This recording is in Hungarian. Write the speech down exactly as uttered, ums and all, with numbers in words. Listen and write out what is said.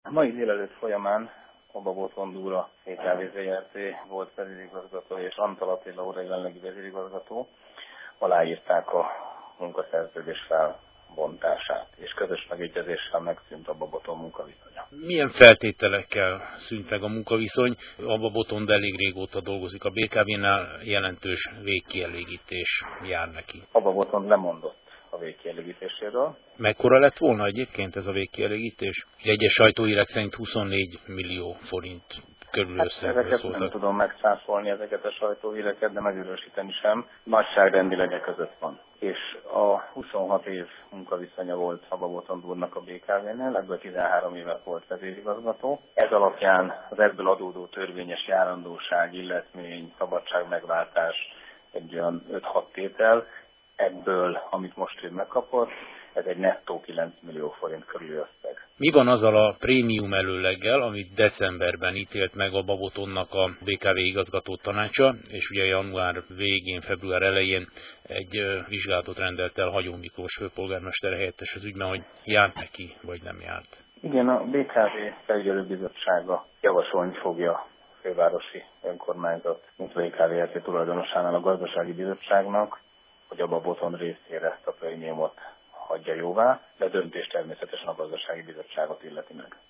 A mai délelőtt folyamán Abba Botond úr, a bé ká vé Zrt. Volt vezérigazgató, és Antal Attila úr, a jelenlegi vezérigazgató aláírták a munkaszerződés felbontását, és közös megegyezéssel megszűnt Abba Botond munkaviszonya. Milyen feltételekkel szűnt meg a munkaviszony? Abba Botond elég régóta dolgozik a bé ká vénál, jelentős végkielégítés jár neki. Abba Botond lemondott a végkielégítéséről. Mekkora lett volna egyébként ez a végkielégítés? Egyes sajtóhírek szerint huszonnégy millió forint körül Hát összegről ezeket szóltak. nem tudom megszáfolni, ezeket a sajtóhíreket, de megerősíteni sem. Nagyságrendileg e között van. És a huszonhat év munkaviszonya volt Abba Botond úrnak a bé ká vénél, ebből tizenhárom évet volt vezérigazgató. Ez alapján az ebből adódó törvényes járandóság, illetmény, szabadság megváltás egy olyan öt-hat tétel. Ebből, amit most ő megkapott, ez egy nettó kilenc millió forint körüli összeg. Mi van azzal a prémium előleggel, amit decemberben ítélt meg Abba Botondnak a bé ká vé igazgató tanácsa, és ugye január végén, február elején egy vizsgálatot rendelt el Hagyó Miklós főpolgármester helyettes az ügyben, hogy járt neki, vagy nem járt? Igen, a bé ká vé felügyelőbizottsága javasolni fogja a fővárosi önkormányzat, mint bé ká vé Zrt. Tulajdonosánál a gazdasági bizottságnak, hogy Abba Botond részére ezt a prémiumot hagyja jóvá, de a döntés természetesen a gazdasági bizottságot illeti meg.